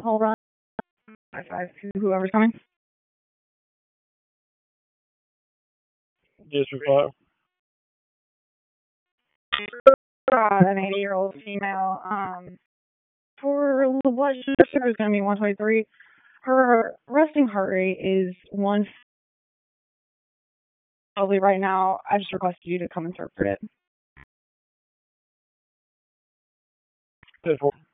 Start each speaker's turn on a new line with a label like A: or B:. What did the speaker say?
A: Hold on. 552, whoever's coming.
B: District 5.
A: An 80-year-old female. For the blood sugar is going to be 123. Her resting heart rate is 1. Probably right now. I just requested you to come interpret it.
B: 10-4.